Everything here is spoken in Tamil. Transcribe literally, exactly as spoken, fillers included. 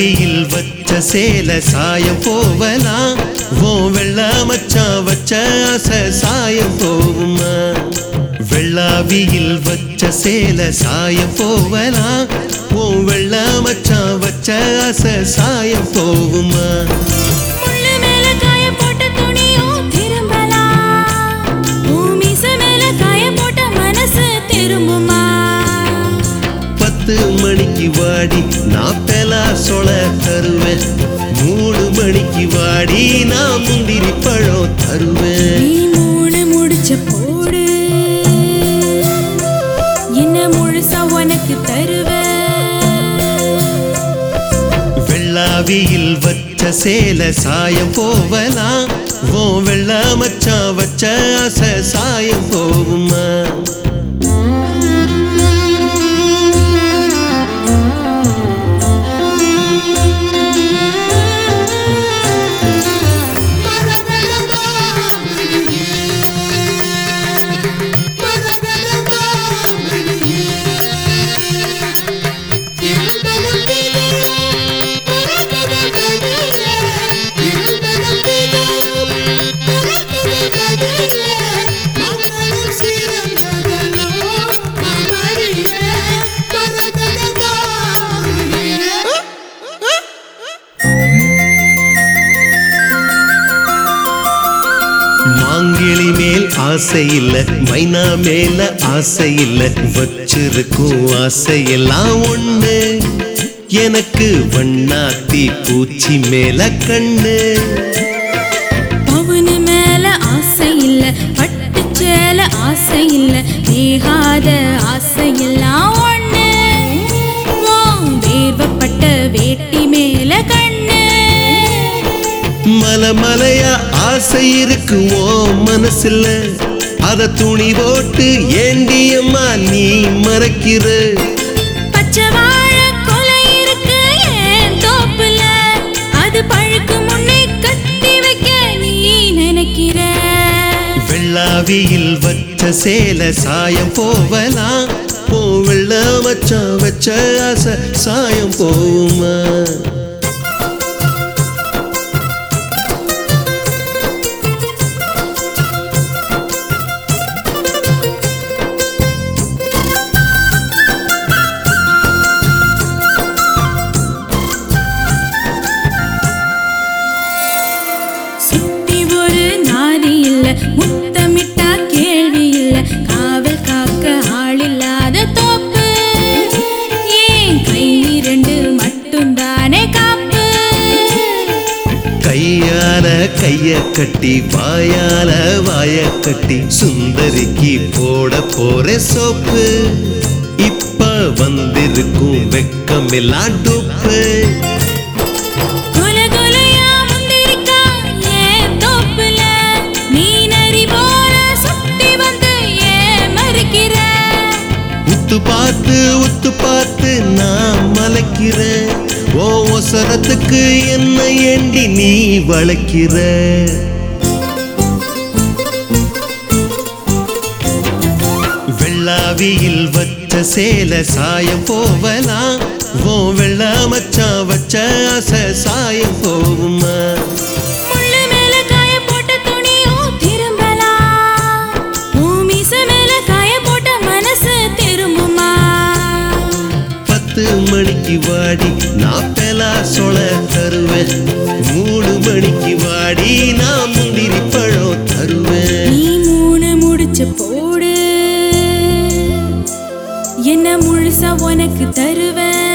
வெள்ளாவியில் வச்ச சேல சாயம் போவலாம் ஓ வெள்ளா மச்சான் வச்ச ஆசை சாயம் போகுமா வெள்ளாவியில் வச்ச சேல சாயம் போவலாம் ஓ வெள்ளா மச்சான் வச்ச ஆசை சாயம் போகுமா பத்து மணிக்கு வாடி நான் பெலா சொல தருவேன் மூணு மணிக்கு வாடி நான் முந்திரி பழம் தருவேன் மூணு முடிச்ச போடு என்ன முழுசா உனக்கு தருவேன் வெள்ளாவியில் வச்ச சேல சாயம் போவலாம் ஓ வெள்ளா மச்சான் வச்ச ஆசை சாயம் போகுமா மாங்கிளி மேல் ஆசை இல்ல மைனா மேல ஆசை இல்ல வச்சிருக்கும் ஆசையெல்லாம் ஒண்ணு எனக்கு வண்ணாத்தி பூச்சி மேல கண்ணு பவுனு மேல ஆசை இல்ல பட்டு சேல ஆசை இல்ல வேகாத ஆசை எல்லாம் ஒண்ணு வேர்வப்பட்ட வேட்டி மேல கண்ணு மல மலையா ஆசை இருக்கு ஓ மனசுல அத துணி போட்டு ஏண்டியம்மா நீ மறைக்கிற பச்சை வாழ கொலை இருக்கு ஏன் தோப்புல அது பழுக்கு முன்னே கட்டி வைக்க நீ நினைக்கிற வெள்ளாவியில் வச்ச சேல சாயம் போவலாம் ஓ வெள்ளா மச்சான் வச்ச ஆசை சாயம் போகுமா முத்தமிட்டா கேள்வி இல்ல காவல் காக்க ஆள் இல்லாத தோப்பு ஏன் கை ரெண்டு மட்டும் தானே காப்பு கையால கைய கட்டி வாயால வாய கட்டி சுந்தரிக்கு போட போற சோப்பு இப்ப வந்திருக்கும் வெக்கமெல்லாம் டூப்பு உத்து பார்த்து உத்து பார்த்து நான் மலைக்கிறேன் ஓ ஒசரத்துக்கு என்ன ஏண்டி நீ வளைக்கிற வெள்ளாவியில் வச்ச சேல சாயம் போவலாம் ஓ வெள்ளா மச்சான் வச்ச ஆசை சாயம் போகுமா பத்து மணிக்கு வாடி நான் பெலா சொல தருவேன் மூணு மணிக்கு வாடி நான் முந்திரி பழம் தருவேன் நீ மூணு முடிச்ச போடு என்ன முழுசா உனக்கு தருவேன்